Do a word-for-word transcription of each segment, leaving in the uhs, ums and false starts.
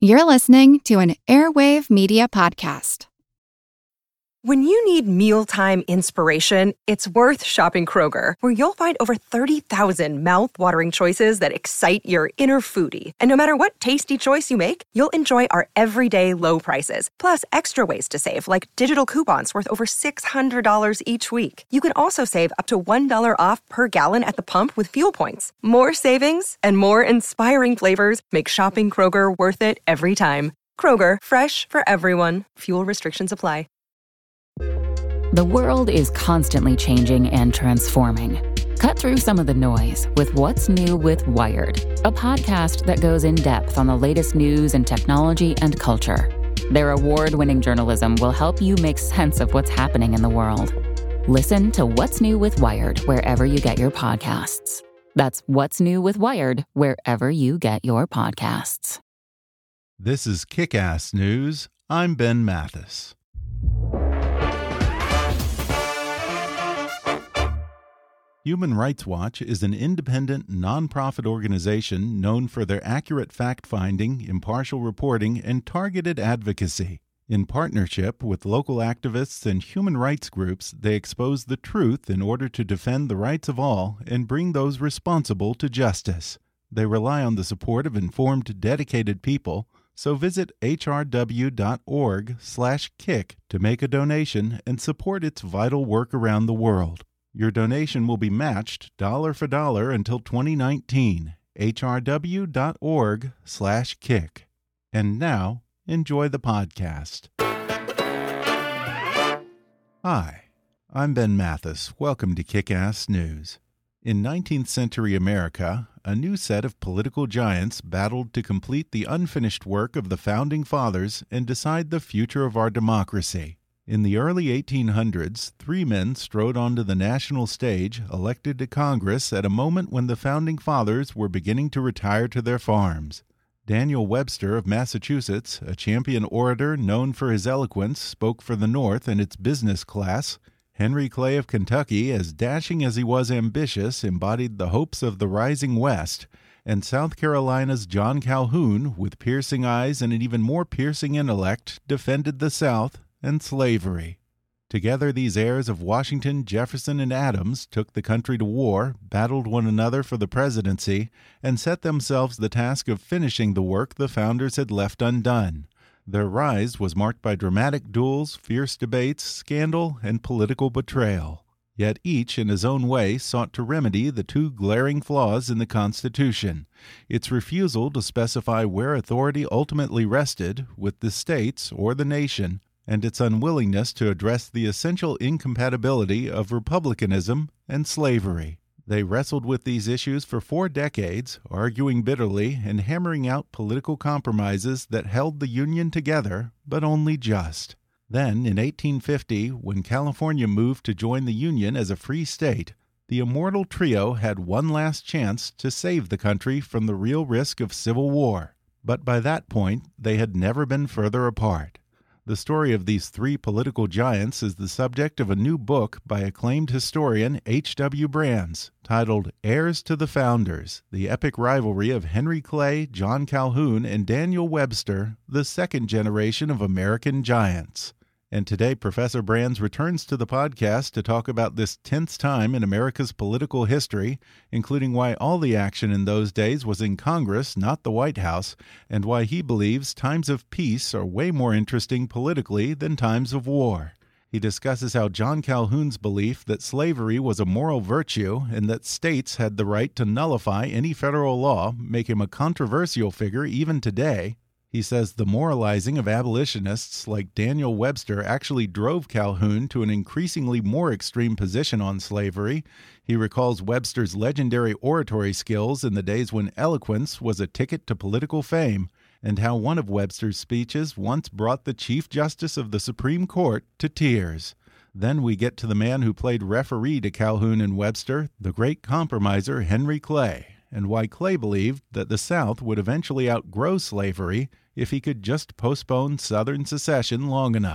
You're listening to an Airwave Media Podcast. When you need mealtime inspiration, it's worth shopping Kroger, where you'll find over thirty thousand mouth-watering choices that excite your inner foodie. And no matter what tasty choice you make, you'll enjoy our everyday low prices, plus extra ways to save, like digital coupons worth over six hundred dollars each week. You can also save up to one dollar off per gallon at the pump with fuel points. More savings and more inspiring flavors make shopping Kroger worth it every time. Kroger, fresh for everyone. Fuel restrictions apply. The world is constantly changing and transforming. Cut through some of the noise with What's New with Wired, a podcast that goes in depth on the latest news and technology and culture. Their award-winning journalism will help you make sense of what's happening in the world. Listen to What's New with Wired wherever you get your podcasts. That's What's New with Wired wherever you get your podcasts. This is Kick-Ass News. I'm Ben Mathis. Human Rights Watch is an independent, nonprofit organization known for their accurate fact-finding, impartial reporting, and targeted advocacy. In partnership with local activists and human rights groups, they expose the truth in order to defend the rights of all and bring those responsible to justice. They rely on the support of informed, dedicated people, so visit h r w dot org slash kick to make a donation and support its vital work around the world. Your donation will be matched dollar for dollar until twenty nineteen. h r w dot org slash kick. And now, enjoy the podcast. Hi, I'm Ben Mathis. Welcome to Kick-Ass News. In nineteenth century America, a new set of political giants battled to complete the unfinished work of the Founding Fathers and decide the future of our democracy. In the early eighteen hundreds, three men strode onto the national stage, elected to Congress at a moment when the Founding Fathers were beginning to retire to their farms. Daniel Webster of Massachusetts, a champion orator known for his eloquence, spoke for the North and its business class. Henry Clay of Kentucky, as dashing as he was ambitious, embodied the hopes of the rising West. And South Carolina's John Calhoun, with piercing eyes and an even more piercing intellect, defended the South and slavery. Together, these heirs of Washington, Jefferson, and Adams took the country to war, battled one another for the presidency, and set themselves the task of finishing the work the founders had left undone. Their rise was marked by dramatic duels, fierce debates, scandal, and political betrayal. Yet each, in his own way, sought to remedy the two glaring flaws in the Constitution: its refusal to specify where authority ultimately rested, with the states or the nation, and its unwillingness to address the essential incompatibility of republicanism and slavery. They wrestled with these issues for four decades, arguing bitterly and hammering out political compromises that held the Union together, but only just. Then, in eighteen fifty, when California moved to join the Union as a free state, the immortal trio had one last chance to save the country from the real risk of civil war. But by that point, they had never been further apart. The story of these three political giants is the subject of a new book by acclaimed historian H W Brands, titled Heirs to the Founders: The Epic Rivalry of Henry Clay, John Calhoun, and Daniel Webster, the Second Generation of American Giants. And today, Professor Brands returns to the podcast to talk about this tenth time in America's political history, including why all the action in those days was in Congress, not the White House, and why he believes times of peace are way more interesting politically than times of war. He discusses how John Calhoun's belief that slavery was a moral virtue and that states had the right to nullify any federal law make him a controversial figure even today. He says the moralizing of abolitionists like Daniel Webster actually drove Calhoun to an increasingly more extreme position on slavery. He recalls Webster's legendary oratory skills in the days when eloquence was a ticket to political fame, and how one of Webster's speeches once brought the Chief Justice of the Supreme Court to tears. Then we get to the man who played referee to Calhoun and Webster, the great compromiser Henry Clay, and why Clay believed that the South would eventually outgrow slavery if he could just postpone Southern secession long enough.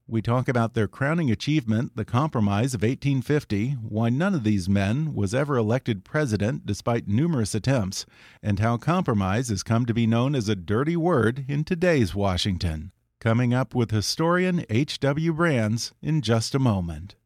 We talk about their crowning achievement, the Compromise of eighteen fifty, why none of these men was ever elected president despite numerous attempts, and how compromise has come to be known as a dirty word in today's Washington. Coming up with historian H W Brands in just a moment.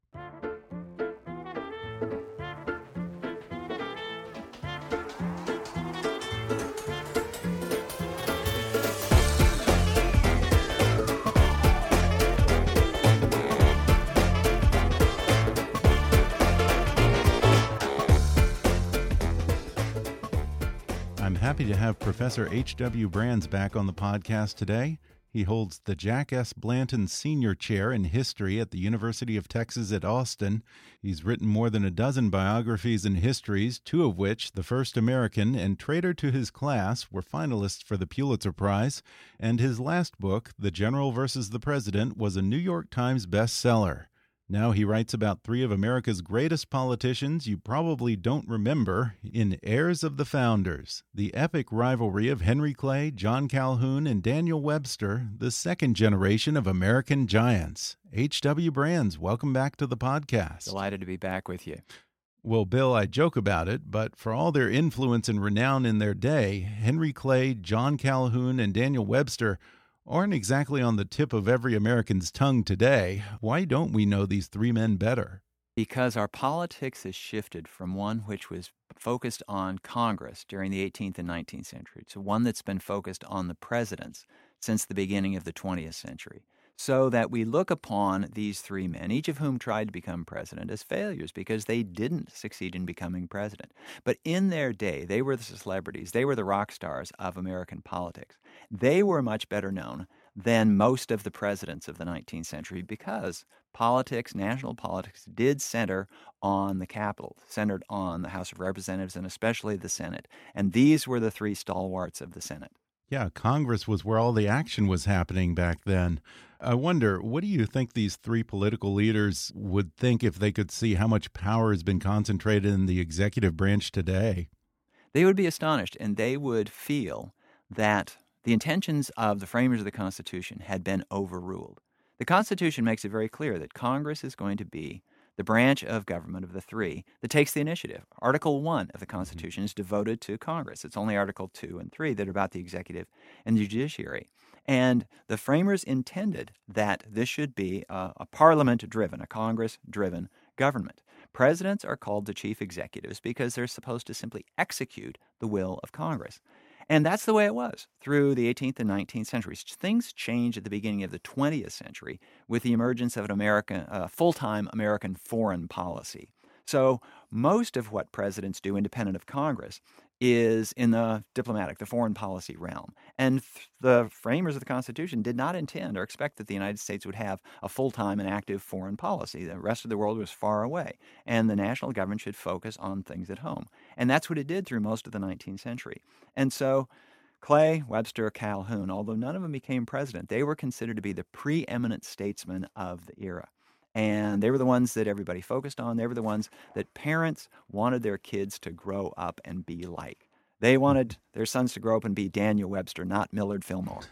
I'm happy to have Professor H W Brands back on the podcast today. He holds the Jack S. Blanton Senior Chair in History at the University of Texas at Austin. He's written more than a dozen biographies and histories, two of which, The First American and Traitor to His Class, were finalists for the Pulitzer Prize. And his last book, The General versus the President, was a New York Times bestseller. Now he writes about three of America's greatest politicians you probably don't remember in Heirs of the Founders, the epic rivalry of Henry Clay, John Calhoun, and Daniel Webster, the second generation of American giants. H W Brands, welcome back to the podcast. Delighted to be back with you. Well, Bill, I joke about it, but for all their influence and renown in their day, Henry Clay, John Calhoun, and Daniel Webster aren't exactly on the tip of every American's tongue today. Why don't we know these three men better? Because our politics has shifted from one which was focused on Congress during the eighteenth and nineteenth century to one that's been focused on the presidents since the beginning of the twentieth century. So that we look upon these three men, each of whom tried to become president, as failures because they didn't succeed in becoming president. But in their day, they were the celebrities. They were the rock stars of American politics. They were much better known than most of the presidents of the nineteenth century because politics, national politics, did center on the Capitol, centered on the House of Representatives and especially the Senate. And these were the three stalwarts of the Senate. Yeah, Congress was where all the action was happening back then. I wonder, what do you think these three political leaders would think if they could see how much power has been concentrated in the executive branch today? They would be astonished, and they would feel that the intentions of the framers of the Constitution had been overruled. The Constitution makes it very clear that Congress is going to be the branch of government of the three that takes the initiative. Article one of the Constitution is devoted to Congress. It's only Article two and three that are about the executive and the judiciary. And the framers intended that this should be a, a parliament-driven, a Congress-driven government. Presidents are called the chief executives because they're supposed to simply execute the will of Congress. And that's the way it was through the eighteenth and nineteenth centuries. Things changed at the beginning of the twentieth century with the emergence of an American, uh, full-time American foreign policy. So most of what presidents do independent of Congress is in the diplomatic, the foreign policy realm. And th- the framers of the Constitution did not intend or expect that the United States would have a full-time and active foreign policy. The rest of the world was far away, and the national government should focus on things at home. And that's what it did through most of the nineteenth century. And so Clay, Webster, Calhoun, although none of them became president, they were considered to be the preeminent statesmen of the era. And they were the ones that everybody focused on. They were the ones that parents wanted their kids to grow up and be like. They wanted their sons to grow up and be Daniel Webster, not Millard Fillmore.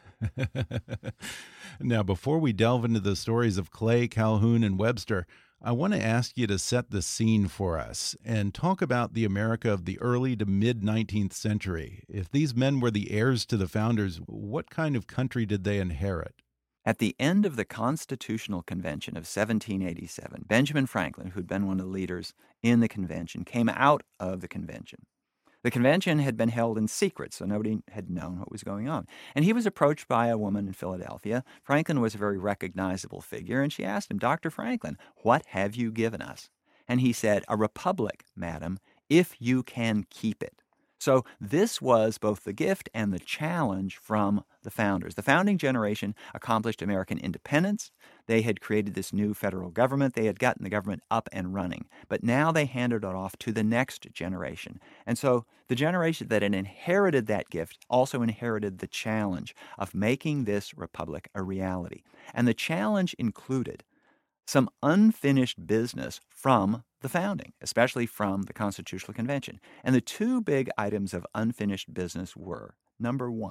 Now, before we delve into the stories of Clay, Calhoun, and Webster, I want to ask you to set the scene for us and talk about the America of the early to mid-nineteenth century. If these men were the heirs to the founders, what kind of country did they inherit? At the end of the Constitutional Convention of seventeen eighty-seven, Benjamin Franklin, who'd been one of the leaders in the convention, came out of the convention. The convention had been held in secret, so nobody had known what was going on. And he was approached by a woman in Philadelphia. Franklin was a very recognizable figure, and she asked him, "Doctor Franklin, what have you given us?" And he said, "A republic, madam, if you can keep it." So this was both the gift and the challenge from the founders. The founding generation accomplished American independence. They had created this new federal government. They had gotten the government up and running. But now they handed it off to the next generation. And so the generation that had inherited that gift also inherited the challenge of making this republic a reality. And the challenge included some unfinished business from the founding, especially from the Constitutional Convention. And the two big items of unfinished business were, number one,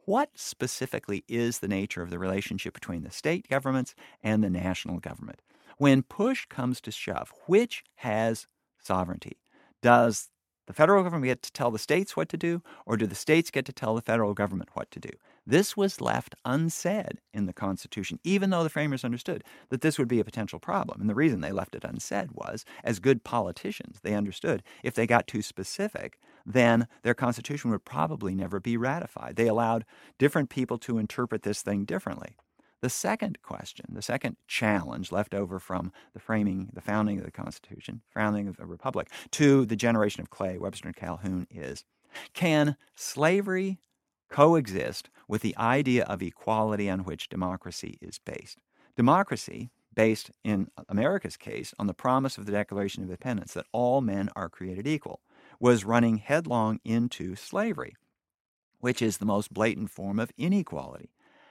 what specifically is the nature of the relationship between the state governments and the national government? When push comes to shove, which has sovereignty? Does the federal government get to tell the states what to do, or do the states get to tell the federal government what to do? This was left unsaid in the Constitution, even though the framers understood that this would be a potential problem. And the reason they left it unsaid was, as good politicians, they understood if they got too specific, then their Constitution would probably never be ratified. They allowed different people to interpret this thing differently. The second question, the second challenge left over from the framing, the founding of the Constitution, founding of the Republic, to the generation of Clay, Webster, and Calhoun is, can slavery coexist with the idea of equality on which democracy is based? Democracy, based in America's case on the promise of the Declaration of Independence that all men are created equal, was running headlong into slavery, which is the most blatant form of inequality.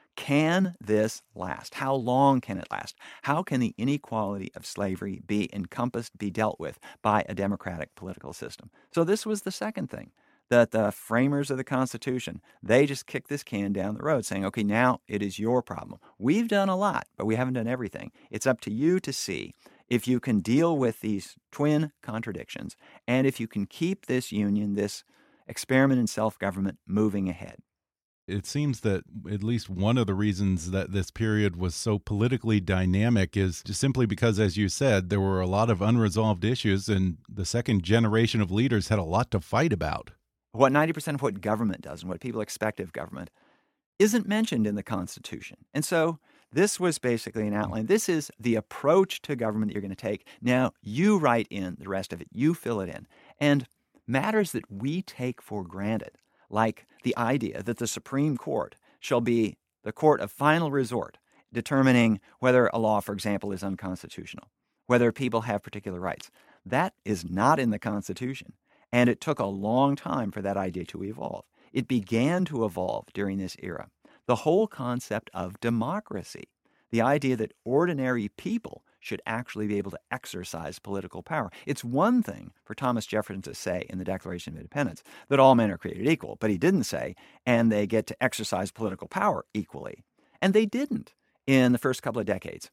Can this last? How long can it last? How can the inequality of slavery be encompassed, be dealt with by a democratic political system? So this was the second thing, that the framers of the Constitution, they just kicked this can down the road saying, okay, now it is your problem. We've done a lot, but we haven't done everything. It's up to you to see if you can deal with these twin contradictions and if you can keep this union, this experiment in self-government moving ahead. It seems that at least one of the reasons that this period was so politically dynamic is just simply because, as you said, there were a lot of unresolved issues and the second generation of leaders had a lot to fight about. What ninety percent of what government does and what people expect of government isn't mentioned in the Constitution. And so this was basically an outline. This is the approach to government that you're going to take. Now you write in the rest of it. You fill it in. And matters that we take for granted, like the idea that the Supreme Court shall be the court of final resort, determining whether a law, for example, is unconstitutional, whether people have particular rights. That is not in the Constitution. And it took a long time for that idea to evolve. It began to evolve during this era. The whole concept of democracy, the idea that ordinary people should actually be able to exercise political power. It's one thing for Thomas Jefferson to say in the Declaration of Independence that all men are created equal, but he didn't say, and they get to exercise political power equally. And they didn't in the first couple of decades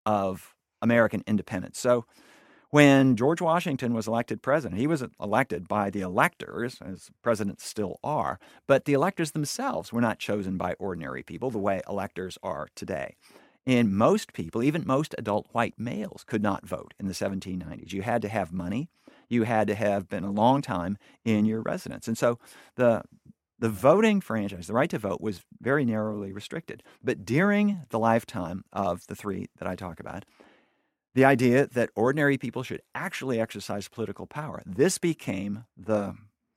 of American independence. So when George Washington was elected president, he was elected by the electors, as presidents still are, but the electors themselves were not chosen by ordinary people the way electors are today. And most people, even most adult white males, could not vote in the seventeen nineties. You had to have money. You had to have been a long time in your residence. And so the the voting franchise, the right to vote, was very narrowly restricted. But during the lifetime of the three that I talk about, the idea that ordinary people should actually exercise political power, this became the,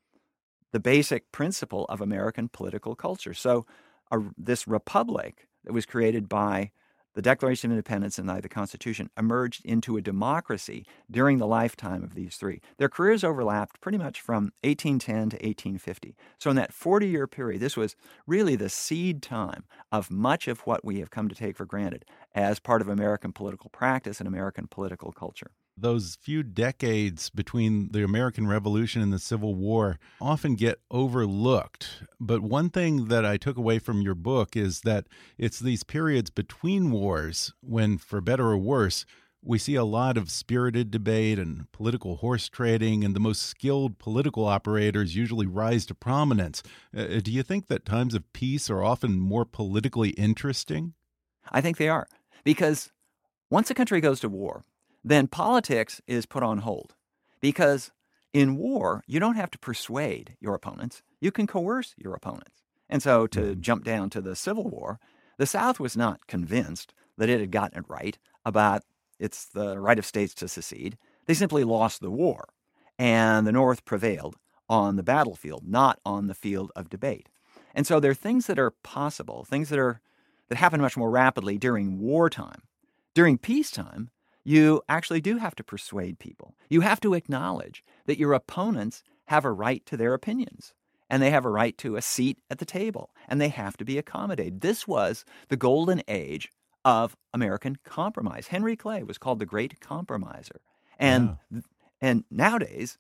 the basic principle of American political culture. So uh, this republic that was created by the Declaration of Independence and the Constitution emerged into a democracy during the lifetime of these three. Their careers overlapped pretty much from eighteen ten to eighteen fifty. So in that forty-year period, this was really the seed time of much of what we have come to take for granted as part of American political practice and American political culture. Those few decades between the American Revolution and the Civil War often get overlooked. But one thing that I took away from your book is that it's these periods between wars when, for better or worse, we see a lot of spirited debate and political horse trading, and the most skilled political operators usually rise to prominence. Uh, do you think that times of peace are often more politically interesting? I think they are, because once a country goes to war, then politics is put on hold. Because in war, you don't have to persuade your opponents. You can coerce your opponents. And so to jump down to the Civil War, the South was not convinced that it had gotten it right about it's the right of states to secede. They simply lost the war. And the North prevailed on the battlefield, not on the field of debate. And so there are things that are possible, things that are that happen much more rapidly during wartime. During peacetime, you actually do have to persuade people. You have to acknowledge that your opponents have a right to their opinions, and they have a right to a seat at the table, and they have to be accommodated. This was the golden age of American compromise. Henry Clay was called the Great Compromiser. And, yeah. and nowadays,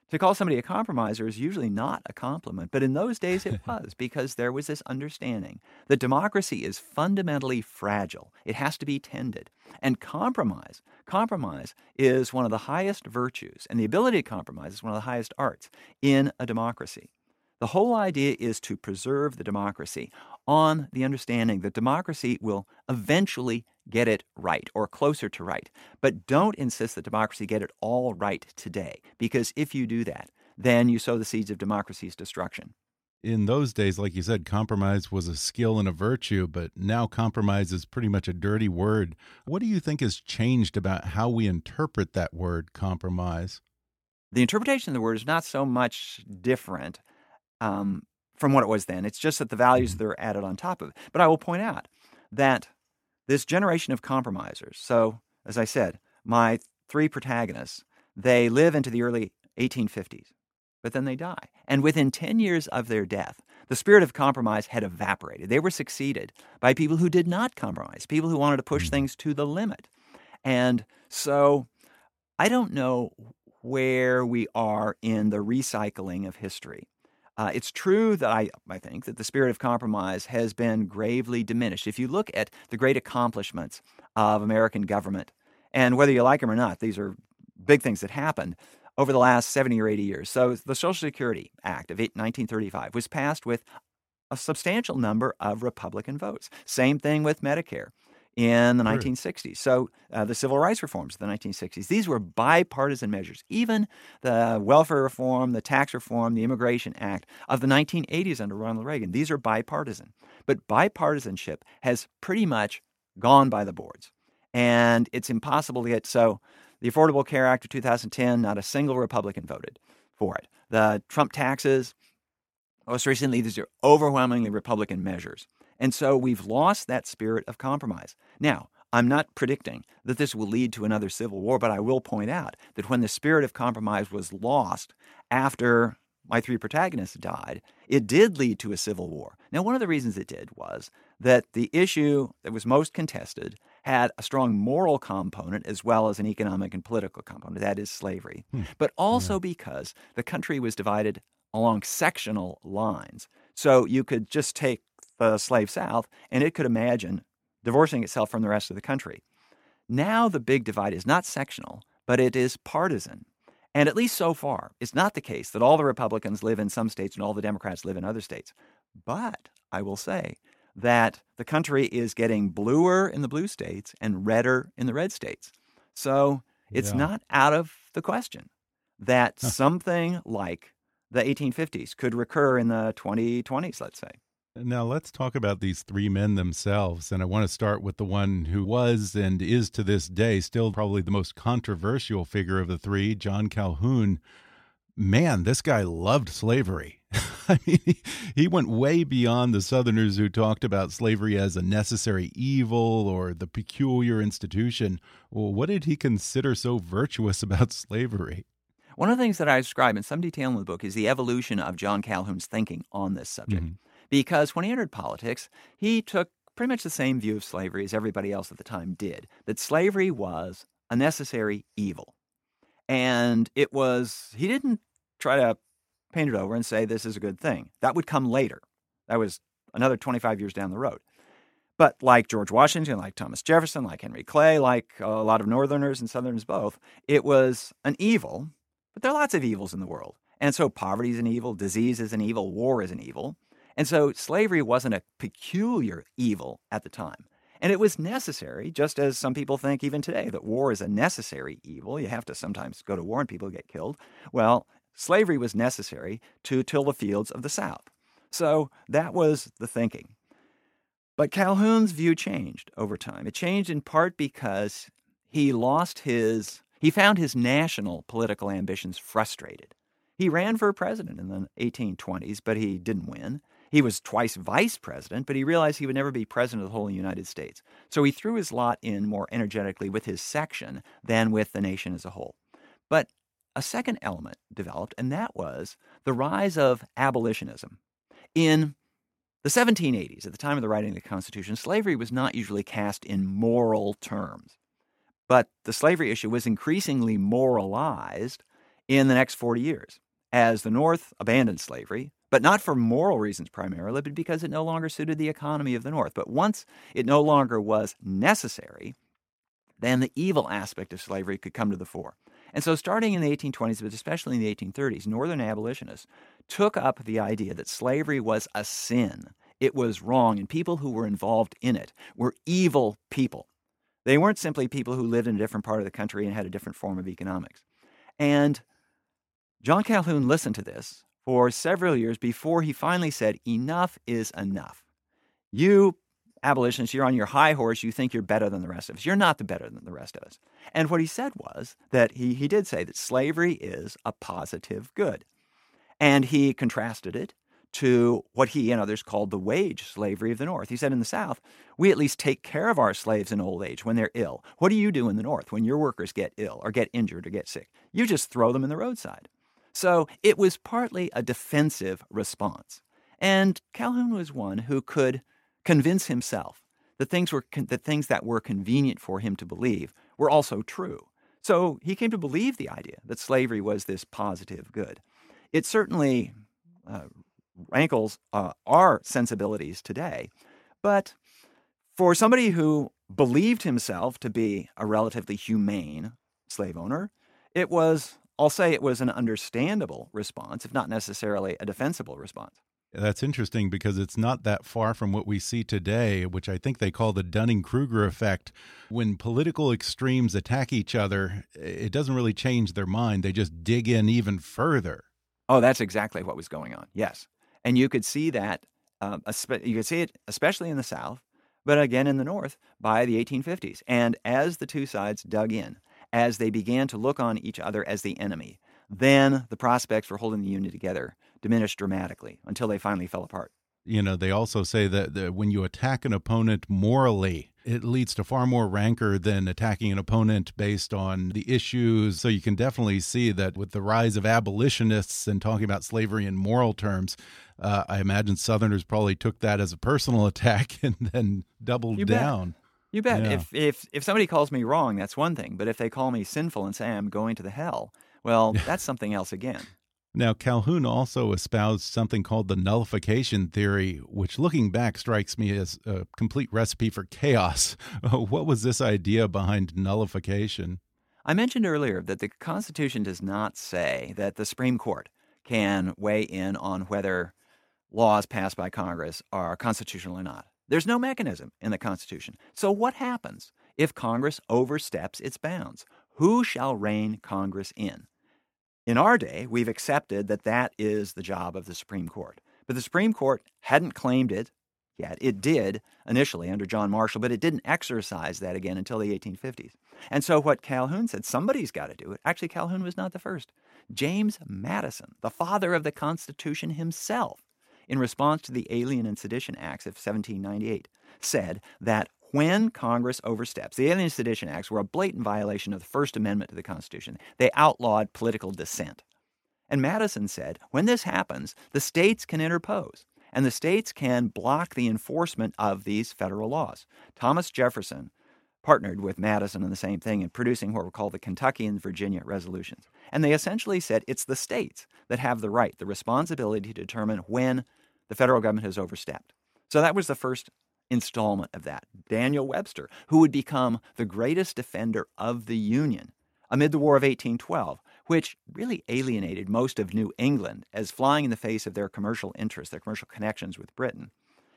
To call somebody a compromiser is usually not a compliment, but in those days it was, because there was this understanding that democracy is fundamentally fragile. It has to be tended. And compromise, compromise is one of the highest virtues, and the ability to compromise is one of the highest arts in a democracy. The whole idea is to preserve the democracy on the understanding that democracy will eventually get it right or closer to right. But don't insist that democracy get it all right today, because if you do that, then you sow the seeds of democracy's destruction. In those days, like you said, compromise was a skill and a virtue, but now compromise is pretty much a dirty word. What do you think has changed about how we interpret that word, compromise? The interpretation of the word is not so much different Um, from what it was then. It's just that the values that are added on top of it. But I will point out that this generation of compromisers, so as I said, my three protagonists, they live into the early eighteen fifties, but then they die. And within ten years of their death, the spirit of compromise had evaporated. They were succeeded by people who did not compromise, people who wanted to push things to the limit. And so I don't know where we are in the recycling of history. Uh, it's true that I, I think that the spirit of compromise has been gravely diminished. If you look at the great accomplishments of American government, and whether you like them or not, these are big things that happened over the last seventy or eighty years. So the Social Security Act of nineteen thirty-five was passed with a substantial number of Republican votes. Same thing with Medicare in the nineteen sixties. So uh, the civil rights reforms of the nineteen sixties, these were bipartisan measures. Even the welfare reform, the tax reform, the Immigration Act of the nineteen eighties under Ronald Reagan, these are bipartisan. But bipartisanship has pretty much gone by the boards. And it's impossible to get, so the Affordable Care Act of two thousand ten, not a single Republican voted for it. The Trump taxes, most recently, these are overwhelmingly Republican measures. And so we've lost that spirit of compromise. Now, I'm not predicting that this will lead to another civil war, but I will point out that when the spirit of compromise was lost after my three protagonists died, it did lead to a civil war. Now, one of the reasons it did was that the issue that was most contested had a strong moral component as well as an economic and political component, that is slavery, hmm. but also yeah. because the country was divided along sectional lines. So you could just take the slave South, and it could imagine divorcing itself from the rest of the country. Now the big divide is not sectional, but it is partisan. And at least so far, it's not the case that all the Republicans live in some states and all the Democrats live in other states. But I will say that the country is getting bluer in the blue states and redder in the red states. So it's yeah. not out of the question that huh. something like the eighteen fifties could recur in the twenty twenties, let's say. Now, let's talk about these three men themselves. And I want to start with the one who was and is to this day still probably the most controversial figure of the three, John Calhoun. Man, this guy loved slavery. I mean, he, he went way beyond the Southerners who talked about slavery as a necessary evil or the peculiar institution. Well, what did he consider so virtuous about slavery? One of the things that I describe in some detail in the book is the evolution of John Calhoun's thinking on this subject. Mm-hmm. Because when he entered politics, he took pretty much the same view of slavery as everybody else at the time did, that slavery was a necessary evil. And it was, he didn't try to paint it over and say this is a good thing. That would come later. That was another twenty-five years down the road. But like George Washington, like Thomas Jefferson, like Henry Clay, like a lot of Northerners and Southerners both, it was an evil, but there are lots of evils in the world. And so poverty is an evil, disease is an evil, war is an evil. And so slavery wasn't a peculiar evil at the time. And it was necessary, just as some people think even today that war is a necessary evil. You have to sometimes go to war and people get killed. Well, slavery was necessary to till the fields of the South. So that was the thinking. But Calhoun's view changed over time. It changed in part because he lost his, he found his national political ambitions frustrated. He ran for president in the eighteen twenties, but he didn't win. He was twice vice president, but he realized he would never be president of the whole United States. So he threw his lot in more energetically with his section than with the nation as a whole. But a second element developed, and that was the rise of abolitionism. In the seventeen eighties, at the time of the writing of the Constitution, slavery was not usually cast in moral terms. But the slavery issue was increasingly moralized in the next forty years as the North abandoned slavery, but not for moral reasons primarily, but because it no longer suited the economy of the North. But once it no longer was necessary, then the evil aspect of slavery could come to the fore. And so starting in the eighteen twenties, but especially in the eighteen thirties, Northern abolitionists took up the idea that slavery was a sin. It was wrong, and people who were involved in it were evil people. They weren't simply people who lived in a different part of the country and had a different form of economics. And John Calhoun listened to this for several years before he finally said, enough is enough. You abolitionists, you're on your high horse. You think you're better than the rest of us. You're not the better than the rest of us. And what he said was that he, he did say that slavery is a positive good. And he contrasted it to what he and others called the wage slavery of the North. He said in the South, we at least take care of our slaves in old age when they're ill. What do you do in the North when your workers get ill or get injured or get sick? You just throw them in the roadside. So it was partly a defensive response. And Calhoun was one who could convince himself that things were that things that were convenient for him to believe were also true. So he came to believe the idea that slavery was this positive good. It certainly uh, rankles uh, our sensibilities today, but for somebody who believed himself to be a relatively humane slave owner, it was, I'll say it was an understandable response, if not necessarily a defensible response. That's interesting because it's not that far from what we see today, which I think they call the Dunning-Kruger effect. When political extremes attack each other, it doesn't really change their mind. They just dig in even further. Oh, that's exactly what was going on. Yes. And you could see that, um, you could see it especially in the South, but again in the North by the eighteen fifties. And as the two sides dug in, as they began to look on each other as the enemy, then the prospects for holding the Union together diminished dramatically until they finally fell apart. You know, they also say that, that when you attack an opponent morally, it leads to far more rancor than attacking an opponent based on the issues. So you can definitely see that with the rise of abolitionists and talking about slavery in moral terms, uh, I imagine Southerners probably took that as a personal attack and then doubled you bet. down. You bet. Yeah. If, if, if somebody calls me wrong, that's one thing. But if they call me sinful and say I'm going to the hell, well, that's something else again. Now, Calhoun also espoused something called the nullification theory, which looking back strikes me as a complete recipe for chaos. What was this idea behind nullification? I mentioned earlier that the Constitution does not say that the Supreme Court can weigh in on whether laws passed by Congress are constitutional or not. There's no mechanism in the Constitution. So what happens if Congress oversteps its bounds? Who shall rein Congress in? In our day, we've accepted that that is the job of the Supreme Court. But the Supreme Court hadn't claimed it yet. It did initially under John Marshall, but it didn't exercise that again until the eighteen fifties. And so what Calhoun said, somebody's got to do it. Actually, Calhoun was not the first. James Madison, the father of the Constitution himself, in response to the Alien and Sedition Acts of seventeen ninety-eight, said that when Congress oversteps, the Alien and Sedition Acts were a blatant violation of the First Amendment to the Constitution. They outlawed political dissent. And Madison said, when this happens, the states can interpose, and the states can block the enforcement of these federal laws. Thomas Jefferson partnered with Madison on the same thing in producing what were called the Kentucky and Virginia resolutions. And they essentially said it's the states that have the right, the responsibility to determine when the federal government has overstepped. So that was the first installment of that. Daniel Webster, who would become the greatest defender of the Union amid the War of eighteen twelve, which really alienated most of New England as flying in the face of their commercial interests, their commercial connections with Britain.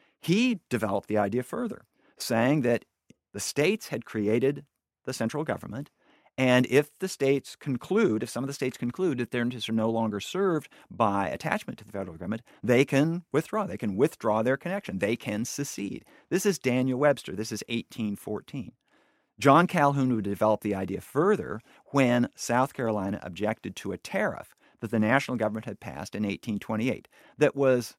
He developed the idea further, saying that the states had created the central government, and if the states conclude, if some of the states conclude that their interests are no longer served by attachment to the federal government, they can withdraw. They can withdraw their connection. They can secede. This is Daniel Webster. This is eighteen fourteen. John Calhoun would develop the idea further when South Carolina objected to a tariff that the national government had passed in eighteen twenty-eight that was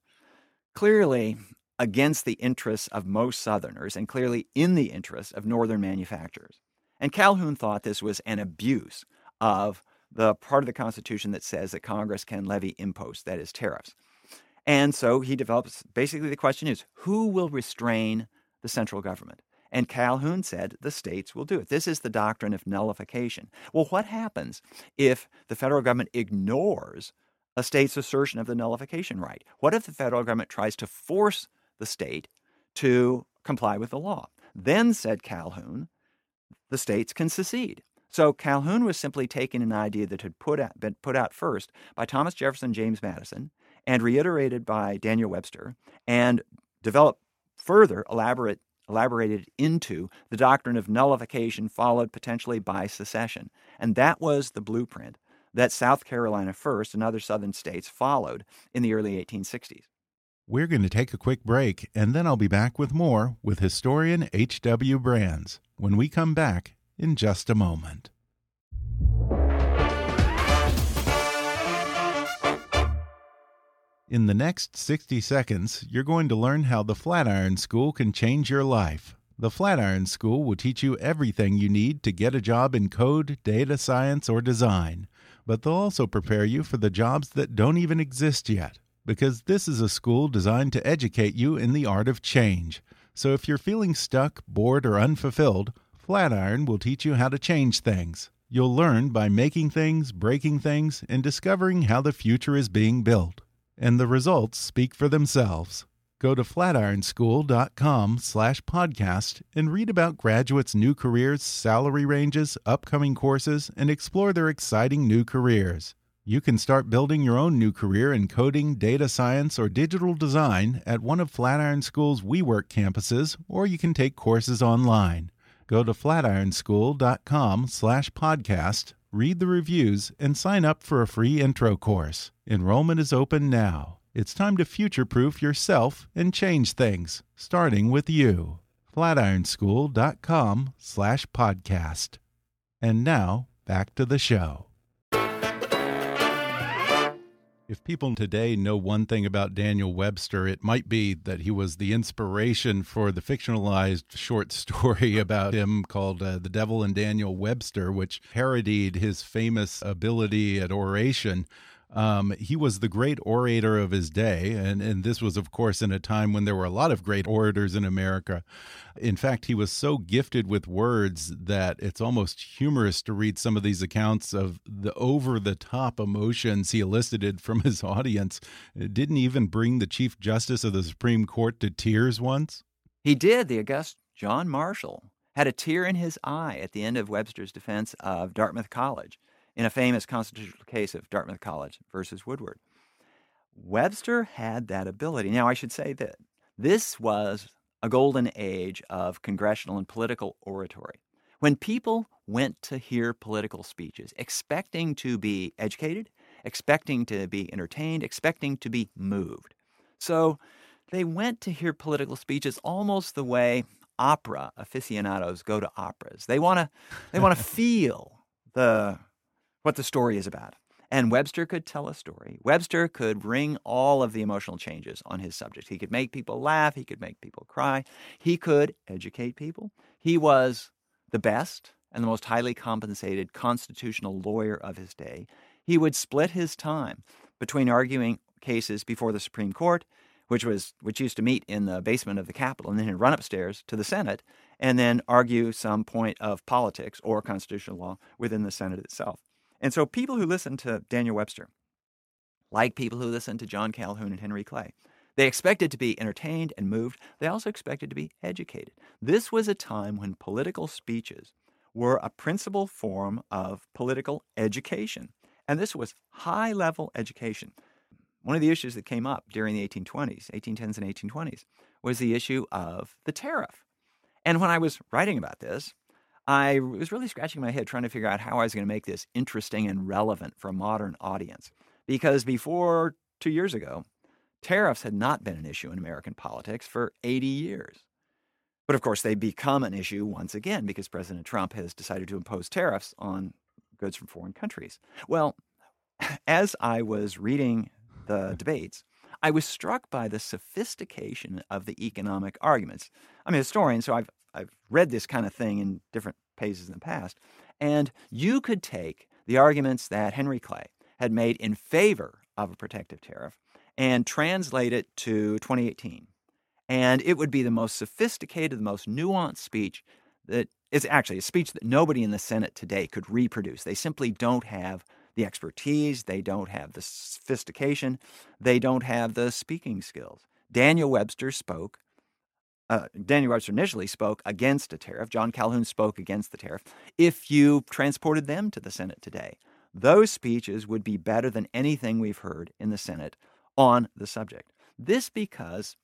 clearly against the interests of most Southerners and clearly in the interests of Northern manufacturers. And Calhoun thought this was an abuse of the part of the Constitution that says that Congress can levy imposts, that is, tariffs. And so he develops, basically the question is, who will restrain the central government? And Calhoun said the states will do it. This is the doctrine of nullification. Well, what happens if the federal government ignores a state's assertion of the nullification right? What if the federal government tries to force the state to comply with the law? Then, said Calhoun, the states can secede. So Calhoun was simply taking an idea that had put out, been put out first by Thomas Jefferson, James Madison, and reiterated by Daniel Webster, and developed further, elaborate, elaborated into the doctrine of nullification, followed potentially by secession. And that was the blueprint that South Carolina first and other southern states followed in the early eighteen sixties. We're going to take a quick break, and then I'll be back with more with historian H W Brands when we come back in just a moment. In the next sixty seconds, you're going to learn how the Flatiron School can change your life. The Flatiron School will teach you everything you need to get a job in code, data science, or design. But they'll also prepare you for the jobs that don't even exist yet, because this is a school designed to educate you in the art of change. So if you're feeling stuck, bored, or unfulfilled, Flatiron will teach you how to change things. You'll learn by making things, breaking things, and discovering how the future is being built. And the results speak for themselves. Go to flatironschool.com slash podcast and read about graduates' new careers, salary ranges, upcoming courses, and explore their exciting new careers. You can start building your own new career in coding, data science, or digital design at one of Flatiron School's WeWork campuses, or you can take courses online. Go to flatironschool.com slash podcast, read the reviews, and sign up for a free intro course. Enrollment is open now. It's time to future-proof yourself and change things, starting with you. flatironschool.com slash podcast. And now, back to the show. If people today know one thing about Daniel Webster, it might be that he was the inspiration for the fictionalized short story about him called uh, The Devil and Daniel Webster, which parodied his famous ability at oration. Um, he was the great orator of his day, and, and this was, of course, in a time when there were a lot of great orators in America. In fact, he was so gifted with words that it's almost humorous to read some of these accounts of the over-the-top emotions he elicited from his audience. It didn't even bring the Chief Justice of the Supreme Court to tears once. He did. The august John Marshall had a tear in his eye at the end of Webster's defense of Dartmouth College, in a famous constitutional case of Dartmouth College versus Woodward. Webster had that ability. Now, I should say that this was a golden age of congressional and political oratory, when people went to hear political speeches expecting to be educated, expecting to be entertained, expecting to be moved. So they went to hear political speeches almost the way opera aficionados go to operas. They want to they want to feel the what the story is about. And Webster could tell a story. Webster could bring all of the emotional changes on his subject. He could make people laugh. He could make people cry. He could educate people. He was the best and the most highly compensated constitutional lawyer of his day. He would split his time between arguing cases before the Supreme Court, which was which used to meet in the basement of the Capitol, and then he'd run upstairs to the Senate and then argue some point of politics or constitutional law within the Senate itself. And so people who listen to Daniel Webster, like people who listen to John Calhoun and Henry Clay, they expected to be entertained and moved. They also expected to be educated. This was a time when political speeches were a principal form of political education. And this was high-level education. One of the issues that came up during the eighteen twenties, eighteen tens and eighteen twenties, was the issue of the tariff. And when I was writing about this, I was really scratching my head trying to figure out how I was going to make this interesting and relevant for a modern audience. Because before two years ago, tariffs had not been an issue in American politics for eighty years. But of course, they become an issue once again because President Trump has decided to impose tariffs on goods from foreign countries. Well, as I was reading the debates, I was struck by the sophistication of the economic arguments. I'm a historian, so I've I've read this kind of thing in different pages in the past. And you could take the arguments that Henry Clay had made in favor of a protective tariff and translate it to twenty eighteen And it would be the most sophisticated, the most nuanced speech that is actually a speech that nobody in the Senate today could reproduce. They simply don't have the expertise. They don't have the sophistication. They don't have the speaking skills. Daniel Webster spoke. Uh, Daniel Webster initially spoke against a tariff. John Calhoun spoke against the tariff. If you transported them to the Senate today, those speeches would be better than anything we've heard in the Senate on the subject. This because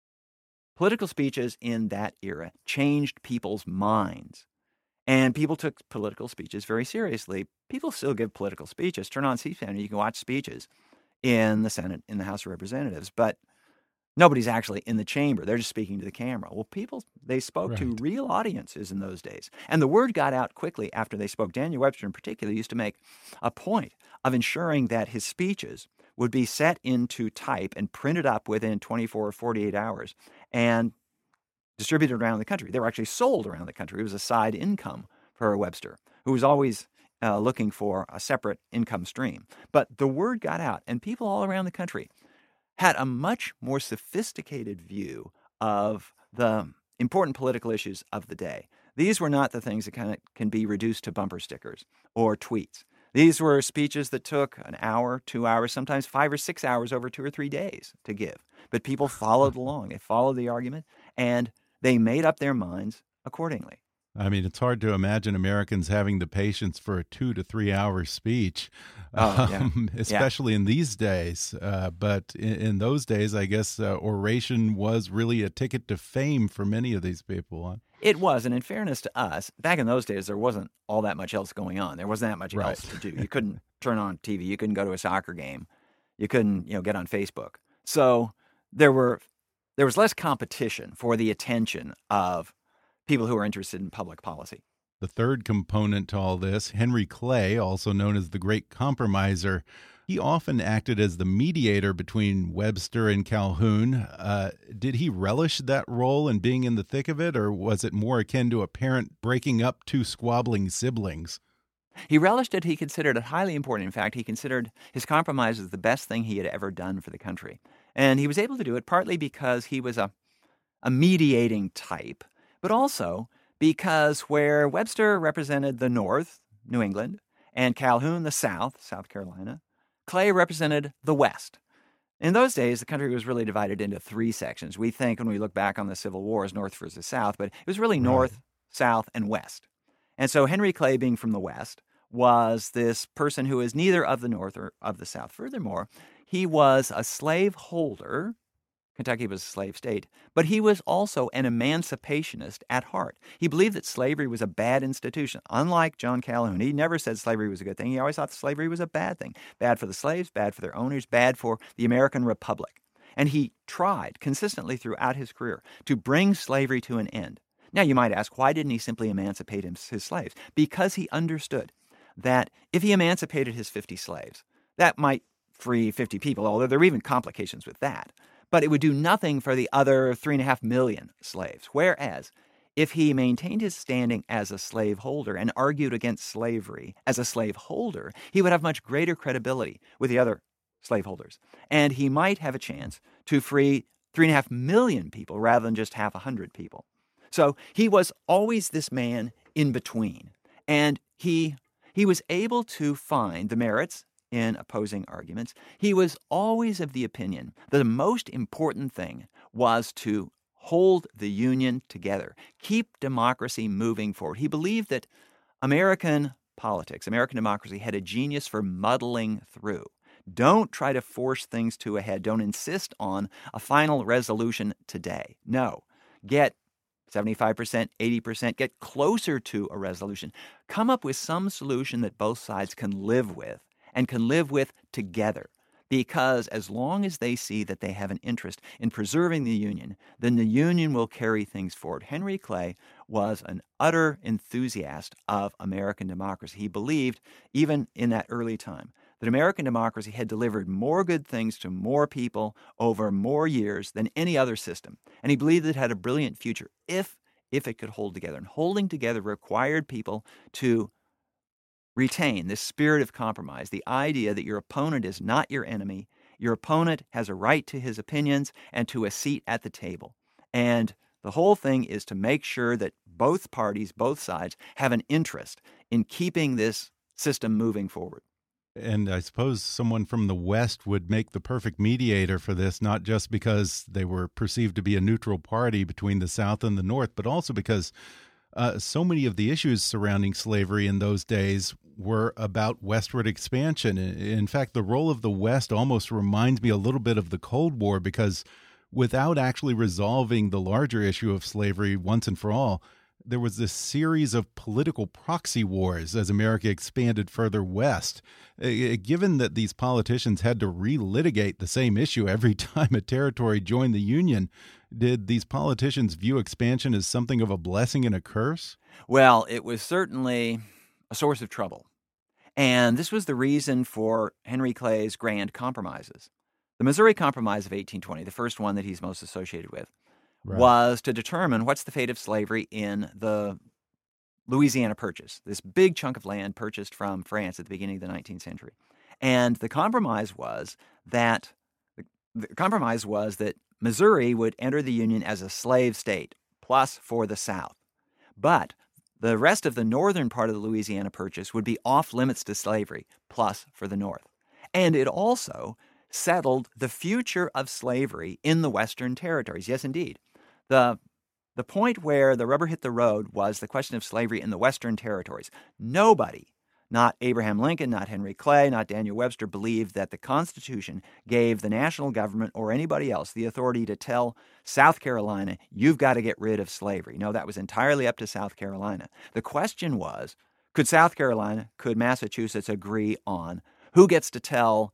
political speeches in that era changed people's minds, and people took political speeches very seriously. People still give political speeches. Turn on C-SPAN and you can watch speeches in the Senate, in the House of Representatives, but nobody's actually in the chamber. They're just speaking to the camera. Well, people, they spoke Right. to real audiences in those days. And the word got out quickly after they spoke. Daniel Webster in particular used to make a point of ensuring that his speeches would be set into type and printed up within twenty-four or forty-eight hours and distributed around the country. They were actually sold around the country. It was a side income for Webster, who was always uh, looking for a separate income stream. But the word got out, and people all around the country had a much more sophisticated view of the important political issues of the day. These were not the things that kind of can be reduced to bumper stickers or tweets. These were speeches that took an hour, two hours, sometimes five or six hours over two or three days to give. But people followed along. They followed the argument, and they made up their minds accordingly. I mean, it's hard to imagine Americans having the patience for a two to three hour speech, Oh, yeah. um, Yeah. especially in these days. Uh, but in, in those days, I guess uh, oration was really a ticket to fame for many of these people. Huh? It was, and in fairness to us, back in those days, there wasn't all that much else going on. There wasn't that much Right. else to do. You couldn't turn on T V. You couldn't go to a soccer game. You couldn't, you know, get on Facebook. So there were there was less competition for the attention of people who were interested in public policy. The third component to all this, Henry Clay, also known as the Great Compromiser, he often acted as the mediator between Webster and Calhoun. Uh, did he relish that role and being in the thick of it, or was it more akin to a parent breaking up two squabbling siblings? He relished it. He considered it highly important. In fact, he considered his compromise as the best thing he had ever done for the country. And he was able to do it partly because he was a, a mediating type, but also because where Webster represented the North, New England, and Calhoun the South, South Carolina, Clay represented the West. In those days, the country was really divided into three sections. We think when we look back on the Civil War as North versus South, but it was really North, Right. South, and West. And so Henry Clay, being from the West, was this person who is neither of the North or of the South. Furthermore, he was a slave holder. Kentucky was a slave state, but he was also an emancipationist at heart. He believed that slavery was a bad institution. Unlike John Calhoun, he never said slavery was a good thing. He always thought slavery was a bad thing. Bad for the slaves, bad for their owners, bad for the American Republic. And he tried consistently throughout his career to bring slavery to an end. Now, you might ask, why didn't he simply emancipate his, his slaves? Because he understood that if he emancipated his fifty slaves, that might free fifty people, although there were even complications with that. But it would do nothing for the other three and a half million slaves. Whereas, if he maintained his standing as a slaveholder and argued against slavery as a slaveholder, he would have much greater credibility with the other slaveholders. And he might have a chance to free three and a half million people rather than just half a hundred people. So he was always this man in between. And he he was able to find the merits in opposing arguments. He was always of the opinion that the most important thing was to hold the Union together, keep democracy moving forward. He believed that American politics, American democracy, had a genius for muddling through. Don't try to force things to a head. Don't insist on a final resolution today. No, get seventy-five percent, eighty percent, get closer to a resolution. Come up with some solution that both sides can live with and can live with together. Because as long as they see that they have an interest in preserving the Union, then the Union will carry things forward. Henry Clay was an utter enthusiast of American democracy. He believed, even in that early time, that American democracy had delivered more good things to more people over more years than any other system. And he believed it had a brilliant future if, if it could hold together. And holding together required people to retain this spirit of compromise, the idea that your opponent is not your enemy. Your opponent has a right to his opinions and to a seat at the table. And the whole thing is to make sure that both parties, both sides, have an interest in keeping this system moving forward. And I suppose someone from the West would make the perfect mediator for this, not just because they were perceived to be a neutral party between the South and the North, but also because uh, so many of the issues surrounding slavery in those days were about westward expansion. In fact, the role of the West almost reminds me a little bit of the Cold War, because without actually resolving the larger issue of slavery once and for all, there was this series of political proxy wars as America expanded further west. Uh, given that these politicians had to relitigate the same issue every time a territory joined the Union, did these politicians view expansion as something of a blessing and a curse? Well, it was certainly a source of trouble. And this was the reason for Henry Clay's grand compromises. The Missouri Compromise of eighteen twenty, the first one that he's most associated with, Right. was to determine what's the fate of slavery in the Louisiana Purchase, this big chunk of land purchased from France at the beginning of the nineteenth century. And the compromise was that the compromise was that Missouri would enter the Union as a slave state, plus for the South. But the rest of the northern part of the Louisiana Purchase would be off limits to slavery, plus for the North. And it also settled the future of slavery in the Western territories. Yes, indeed. The, the point where the rubber hit the road was the question of slavery in the Western territories. Nobody, not Abraham Lincoln, not Henry Clay, not Daniel Webster, believed that the Constitution gave the national government or anybody else the authority to tell South Carolina, you've got to get rid of slavery. No, that was entirely up to South Carolina. The question was, could South Carolina, could Massachusetts agree on who gets to tell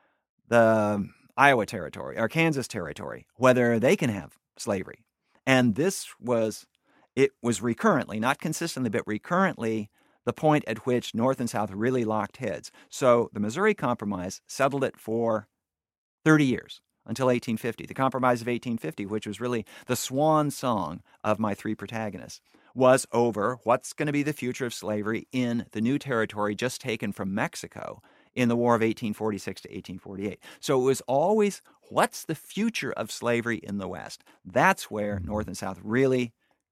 the Iowa Territory or Kansas Territory whether they can have slavery? And this was, it was recurrently, not consistently, but recurrently, the point at which North and South really locked heads. So the Missouri Compromise settled it for thirty years, until eighteen fifty. The Compromise of eighteen fifty, which was really the swan song of my three protagonists, was over what's going to be the future of slavery in the new territory just taken from Mexico in the War of eighteen forty-six to eighteen forty-eight. So it was always, what's the future of slavery in the West? That's where North and South really,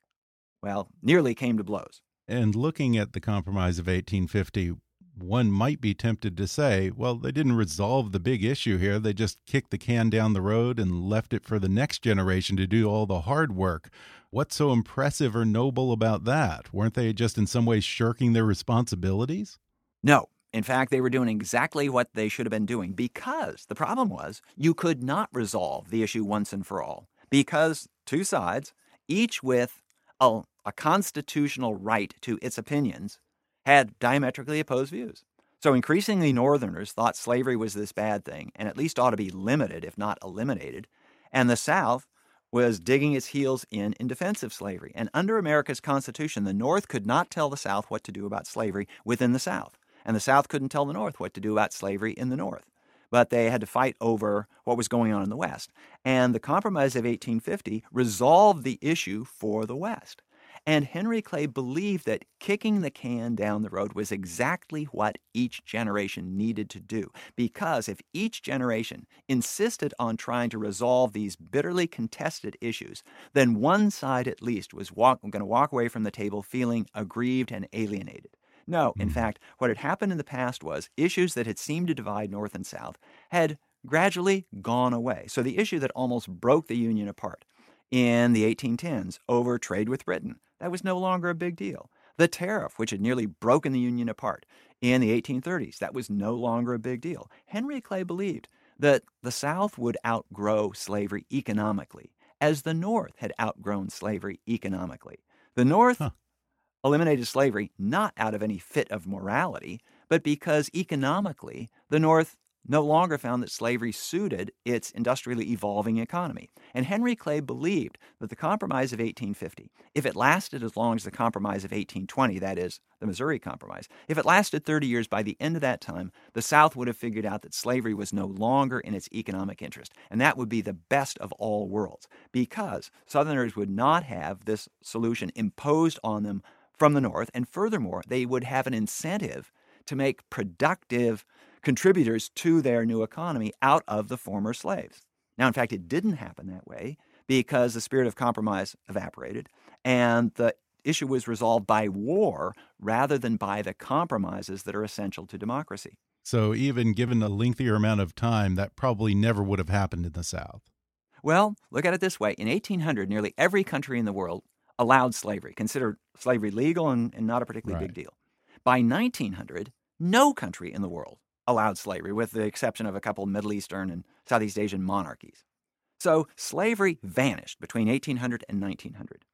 well, nearly came to blows. And looking at the Compromise of eighteen fifty, one might be tempted to say, well, they didn't resolve the big issue here. They just kicked the can down the road and left it for the next generation to do all the hard work. What's so impressive or noble about that? Weren't they just in some ways shirking their responsibilities? No. In fact, they were doing exactly what they should have been doing, because the problem was you could not resolve the issue once and for all, because two sides, each with a, a constitutional right to its opinions, had diametrically opposed views. So increasingly Northerners thought slavery was this bad thing and at least ought to be limited, if not eliminated. And the South was digging its heels in in defense of slavery. And under America's Constitution, the North could not tell the South what to do about slavery within the South. And the South couldn't tell the North what to do about slavery in the North. But they had to fight over what was going on in the West. And the Compromise of eighteen fifty resolved the issue for the West. And Henry Clay believed that kicking the can down the road was exactly what each generation needed to do. Because if each generation insisted on trying to resolve these bitterly contested issues, then one side at least was walk, going to walk away from the table feeling aggrieved and alienated. No, in fact, what had happened in the past was issues that had seemed to divide North and South had gradually gone away. So the issue that almost broke the Union apart in the eighteen tens over trade with Britain, that was no longer a big deal. The tariff, which had nearly broken the Union apart in the eighteen thirties, that was no longer a big deal. Henry Clay believed that the South would outgrow slavery economically, as the North had outgrown slavery economically. The North huh. eliminated slavery not out of any fit of morality, but because economically the North no longer found that slavery suited its industrially evolving economy. And Henry Clay believed that the Compromise of eighteen fifty, if it lasted as long as the Compromise of eighteen twenty, that is, the Missouri Compromise, if it lasted thirty years, by the end of that time, the South would have figured out that slavery was no longer in its economic interest. And that would be the best of all worlds, because Southerners would not have this solution imposed on them from the North, and furthermore, they would have an incentive to make productive contributors to their new economy out of the former slaves. Now, in fact, it didn't happen that way because the spirit of compromise evaporated, and the issue was resolved by war rather than by the compromises that are essential to democracy. So even given a lengthier amount of time, that probably never would have happened in the South. Well, look at it this way. In eighteen hundred, nearly every country in the world allowed slavery, considered slavery legal and, and not a particularly Right. big deal. By nineteen hundred, no country in the world allowed slavery, with the exception of a couple Middle Eastern and Southeast Asian monarchies. So slavery vanished between eighteen hundred and nineteen hundred.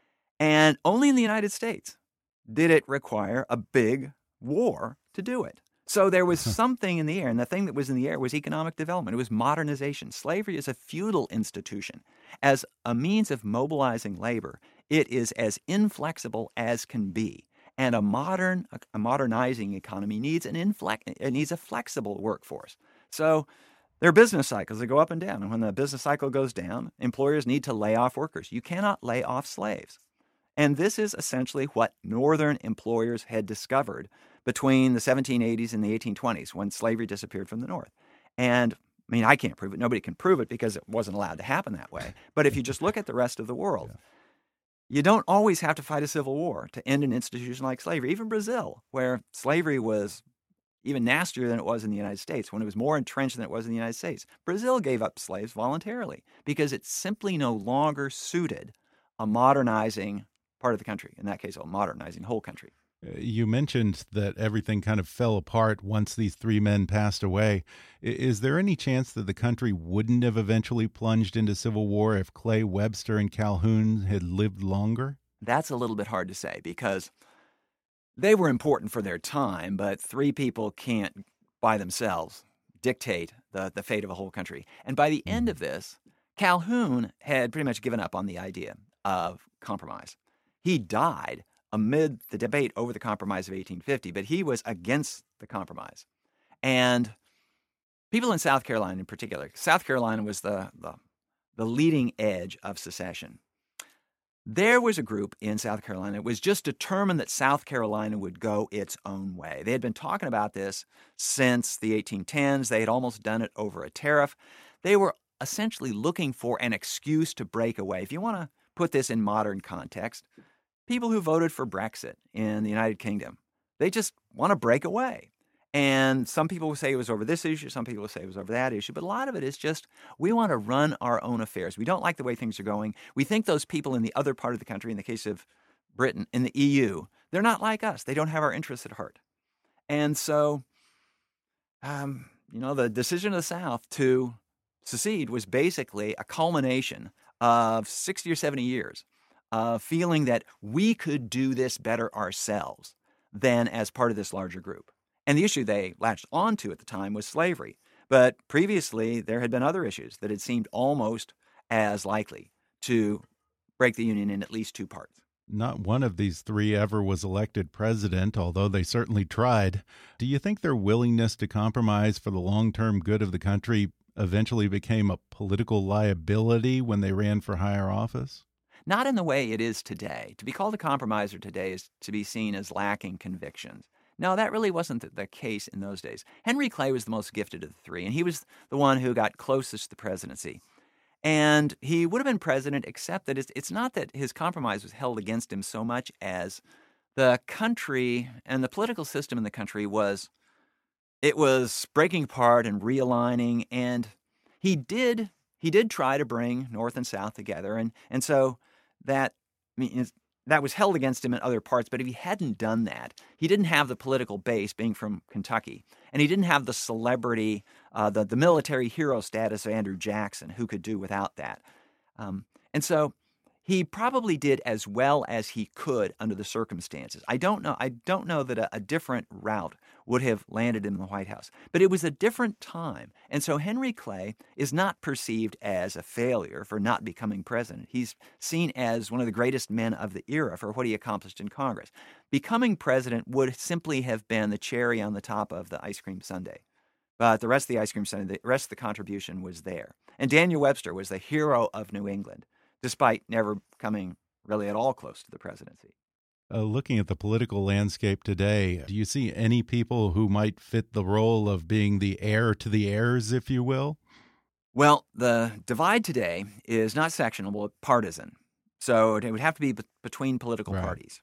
And only in the United States did it require a big war to do it. So there was something in the air, and the thing that was in the air was economic development. It was modernization. Slavery is a feudal institution. As a means of mobilizing labor, it is as inflexible as can be. And a modern, a modernizing economy needs an inflex, it needs a flexible workforce. So there are business cycles that go up and down. And when the business cycle goes down, employers need to lay off workers. You cannot lay off slaves. And this is essentially what Northern employers had discovered between the seventeen eighties and the eighteen twenties when slavery disappeared from the North. And I mean, I can't prove it. Nobody can prove it because it wasn't allowed to happen that way. But if you just look at the rest of the world, yeah. you don't always have to fight a civil war to end an institution like slavery. Even Brazil, where slavery was even nastier than it was in the United States, when it was more entrenched than it was in the United States, Brazil gave up slaves voluntarily because it simply no longer suited a modernizing part of the country, in that case, a modernizing whole country. You mentioned that everything kind of fell apart once these three men passed away. Is there any chance that the country wouldn't have eventually plunged into civil war if Clay, Webster, and Calhoun had lived longer? That's a little bit hard to say because they were important for their time, but three people can't, by themselves, dictate the, the fate of a whole country. And by the end of this, Calhoun had pretty much given up on the idea of compromise. He died amid the debate over the Compromise of eighteen fifty, but he was against the compromise. And people in South Carolina in particular, South Carolina was the, the, the leading edge of secession. There was a group in South Carolina that was just determined that South Carolina would go its own way. They had been talking about this since the eighteen tens. They had almost done it over a tariff. They were essentially looking for an excuse to break away. If you want to put this in modern context, people who voted for Brexit in the United Kingdom, they just want to break away. And some people will say it was over this issue, some people will say it was over that issue, but a lot of it is just we want to run our own affairs. We don't like the way things are going. We think those people in the other part of the country, in the case of Britain, in the E U, they're not like us. They don't have our interests at heart. And so, um, you know, the decision of the South to secede was basically a culmination of sixty or seventy years of feeling that we could do this better ourselves than as part of this larger group. And the issue they latched onto at the time was slavery. But previously, there had been other issues that had seemed almost as likely to break the Union in at least two parts. Not one of these three ever was elected president, although they certainly tried. Do you think their willingness to compromise for the long-term good of the country eventually became a political liability when they ran for higher office? Not in the way it is today. To be called a compromiser today is to be seen as lacking convictions. No, that really wasn't the case in those days. Henry Clay was the most gifted of the three, and he was the one who got closest to the presidency. And he would have been president, except that it's, it's not that his compromise was held against him so much as the country and the political system in the country was, it was breaking apart and realigning, and he did he did try to bring North and South together, and and so that I mean, that was held against him in other parts. But if he hadn't done that, he didn't have the political base, being from Kentucky, and he didn't have the celebrity, uh, the the military hero status of Andrew Jackson, who could do without that. Um, and so he probably did as well as he could under the circumstances. I don't know. I don't know that a, a different route would have landed him in the White House. But it was a different time. And so Henry Clay is not perceived as a failure for not becoming president. He's seen as one of the greatest men of the era for what he accomplished in Congress. Becoming president would simply have been the cherry on the top of the ice cream sundae. But the rest of the ice cream sundae, the rest of the contribution was there. And Daniel Webster was the hero of New England, despite never coming really at all close to the presidency. Uh, looking at the political landscape today, do you see any people who might fit the role of being the heir to the heirs, if you will? Well, the divide today is not sectional, but partisan. So it would have to be be- between political Right. parties.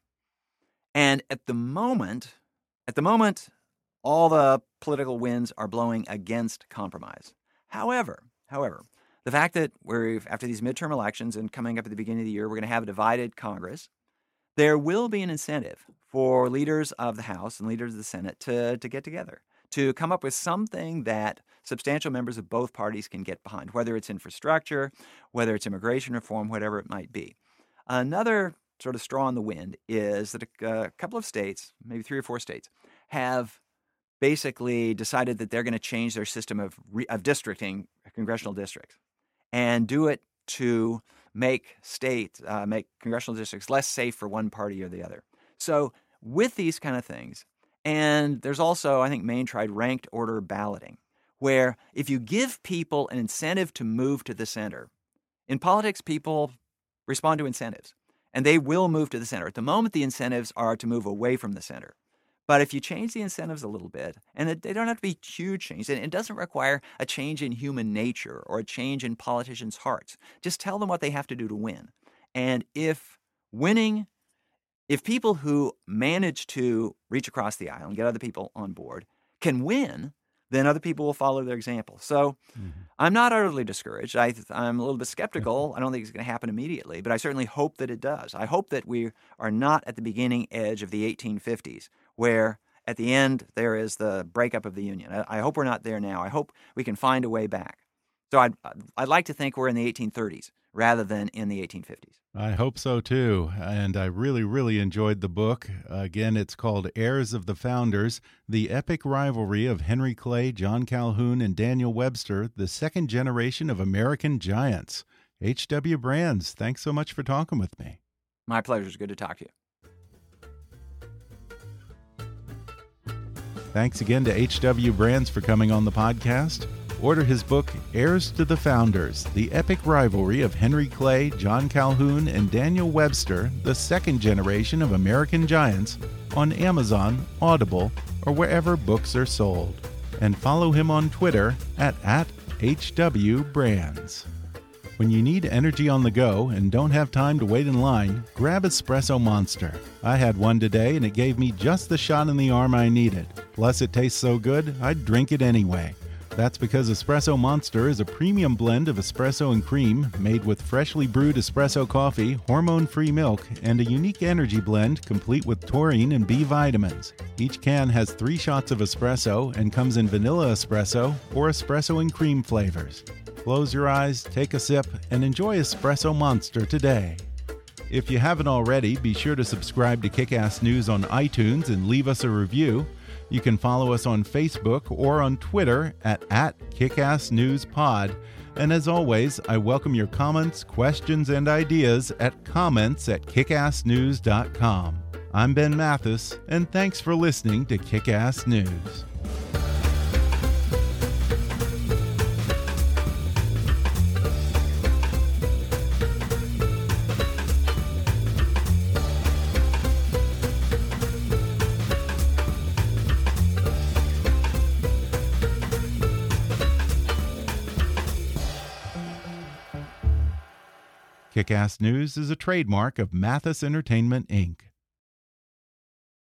And at the moment, at the moment, all the political winds are blowing against compromise. However, however, the fact that we're after these midterm elections and coming up at the beginning of the year, we're going to have a divided Congress, there will be an incentive for leaders of the House and leaders of the Senate to, to get together, to come up with something that substantial members of both parties can get behind, whether it's infrastructure, whether it's immigration reform, whatever it might be. Another sort of straw in the wind is that a, a couple of states, maybe three or four states, have basically decided that they're going to change their system of, re, of districting, congressional districts, and do it to make state, uh, make congressional districts less safe for one party or the other. So with these kind of things, and there's also, I think Maine tried ranked order balloting, where if you give people an incentive to move to the center, in politics, people respond to incentives, and they will move to the center. At the moment, the incentives are to move away from the center. But if you change the incentives a little bit, and they don't have to be huge changes, and it doesn't require a change in human nature or a change in politicians' hearts. Just tell them what they have to do to win. And if winning, if people who manage to reach across the aisle and get other people on board can win, then other people will follow their example. So mm-hmm. I'm not utterly discouraged. I, I'm a little bit skeptical. I don't think it's going to happen immediately, but I certainly hope that it does. I hope that we are not at the beginning edge of the eighteen fifties, where at the end there is the breakup of the Union. I, I hope we're not there now. I hope we can find a way back. So I'd, I'd like to think we're in the eighteen thirties rather than in the eighteen fifties. I hope so, too. And I really, really enjoyed the book. Again, it's called Heirs of the Founders, The Epic Rivalry of Henry Clay, John Calhoun, and Daniel Webster, the Second Generation of American Giants. H W. Brands, thanks so much for talking with me. My pleasure. It's good to talk to you. Thanks again to H W. Brands for coming on the podcast. Order his book, Heirs to the Founders, The Epic Rivalry of Henry Clay, John Calhoun, and Daniel Webster, the Second Generation of American Giants, on Amazon, Audible, or wherever books are sold. And follow him on Twitter at, at H W Brands. When you need energy on the go and don't have time to wait in line, grab Espresso Monster. I had one today and it gave me just the shot in the arm I needed. Plus it tastes so good, I'd drink it anyway. That's because Espresso Monster is a premium blend of espresso and cream made with freshly brewed espresso coffee, hormone-free milk, and a unique energy blend complete with taurine and B vitamins. Each can has three shots of espresso and comes in vanilla espresso or espresso and cream flavors. Close your eyes, take a sip, and enjoy Espresso Monster today. If you haven't already, be sure to subscribe to Kick-Ass News on iTunes and leave us a review. You can follow us on Facebook or on Twitter at, at KickassNewsPod. And as always, I welcome your comments, questions, and ideas at comments at kickass news dot com. I'm Ben Mathis, and thanks for listening to Kick-Ass News. Kick-Ass News is a trademark of Mathis Entertainment, Incorporated